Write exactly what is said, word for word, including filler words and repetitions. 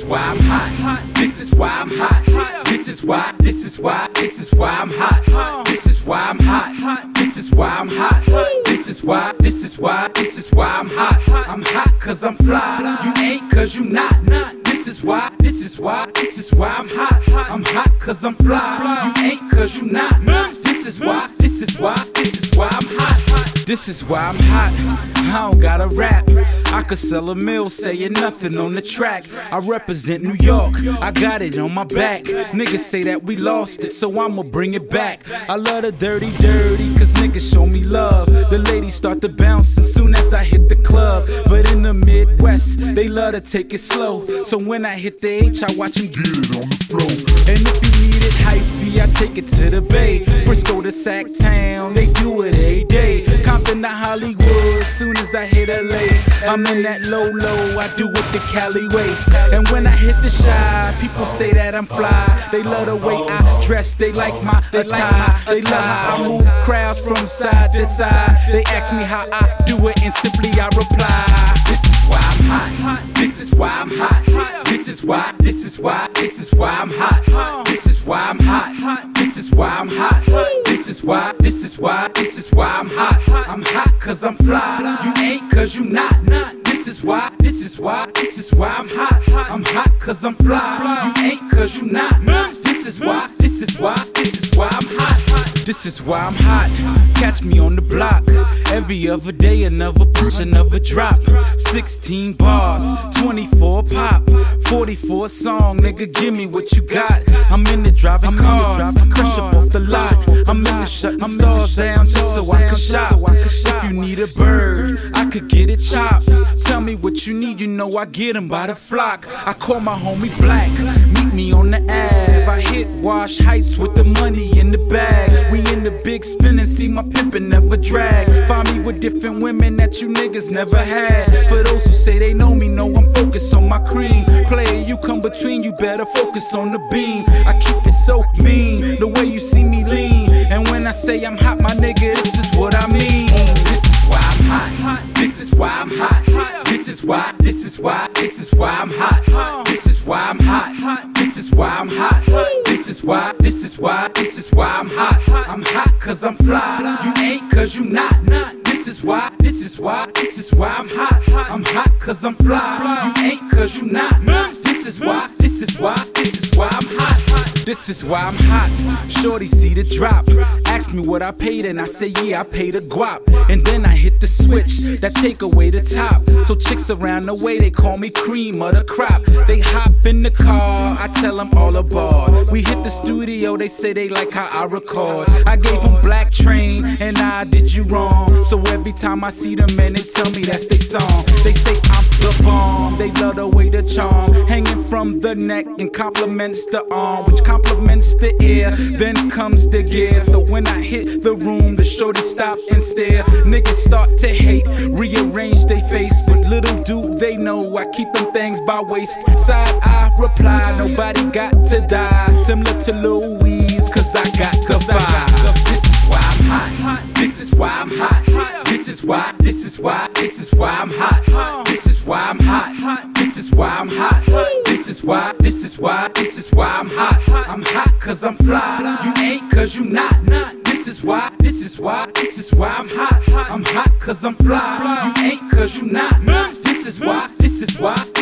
why I'm hot. This is why I'm hot. This is why, this is why, this is why I'm hot. This is why I'm hot. This is why I'm hot. This is why, this is why, this is why I'm hot. I'm hot cause I'm fly. You ain't cause you not. This is why, this is why, this is why I'm hot. I'm hot cause I'm fly. You ain't cause you not. This is why, this is why, this is why I'm hot. This is why I'm hot. I don't gotta rap. I could sell a mill saying nothing on the track. I represent New York, I got it on my back. Niggas say that we lost it, so I'ma bring it back. I love the dirty, dirty, cause niggas show me love. The ladies start to bounce as soon as I hit the club. But in the Midwest, they love to take it slow. So when I hit the H, I watch them get it on the floor. And if you need it hyphy, I take it to the Bay. Frisco to Sac Town, they do it every day. Compton to Hollywood, soon as I hit L A, I'm in that low low, I do it the Cali way. And when I hit the Chi, people say that I'm fly. They love the way I dress, they like my attire. They love how I move crowds from side to side. They ask me how I do it and simply I reply. This is why I'm hot. This is why I'm hot. This is why, this is why, this is why I'm hot. This is why I'm hot. This is why I'm hot. This is why, this is why, this is why I'm hot. I'm hot cause I'm fly. You ain't cause you not. This is why, this is why, this is why I'm hot. I'm hot cause I'm fly. You ain't cause you not. This is why, this is why, this is why I'm hot. This is why I'm hot. Catch me on the block. Every other day another push, another drop. Sixteen bars, twenty-four pop, forty-four song, nigga give me what you got. I'm in the driving cars, crush up off the lot. I'm in the shutting stars down just so I can shop. If you need a bird, I could get it chopped. Tell me what you need, you know I get them by the flock. I call my homie Black, meet me on the Ave. I hit Wash Heights with the money in the bag. We in the big spin and see my pimpin' never drag. Find me with different women that you niggas never had. For those who say they know me, know I'm focused on my cream. Player, you come between, you better focus on the beam. I keep it so mean, the way you see me lean. And when I say I'm hot, my nigga, this is what I mean. This is why I'm hot. This is why I'm hot. This is why, this is why, this is why I'm hot. This is why I'm hot. This is why I'm hot. This is why, this is why, this is why I'm hot. I'm hot cause I'm fly. You ain't cause you not. This is why, this is why, this is why I'm hot. I'm hot cause I'm fly. You ain't cause you not. This is why, this is why, this is why I'm hot. This is why I'm hot. Shorty see the drop. Ask me what I paid and I say yeah, I paid a guap. And then I hit the switch that take away the top. So chicks around the way, they call me cream of the crop. They hop in the car, I tell them all aboard. We hit the studio, they say they like how I record. I gave them Black Train and I did you wrong. So every time I see them, man, they tell me that's their song. They say I'm the bomb, they love the way the charm hanging from the neck and compliments the arm, which compliments the ear. Then comes the gear. So when I hit the room, the shorty stop and stare. Niggas start to hate, rearrange they face, but little do they know I keep them things by waist. Side I reply, nobody got to die. Similar to Louise, cause I got the vibe. This is why I'm hot. This is why I'm hot. This is why, this is why, this is why I'm hot. This is why I'm hot. This is why I'm hot. This is why, this is why, this is why I'm hot. I'm hot cause I'm fly. You ain't cause you not. This is why, this is why, this is why I'm hot. I'm hot cause I'm fly. You ain't cause you not. This is why, this is why.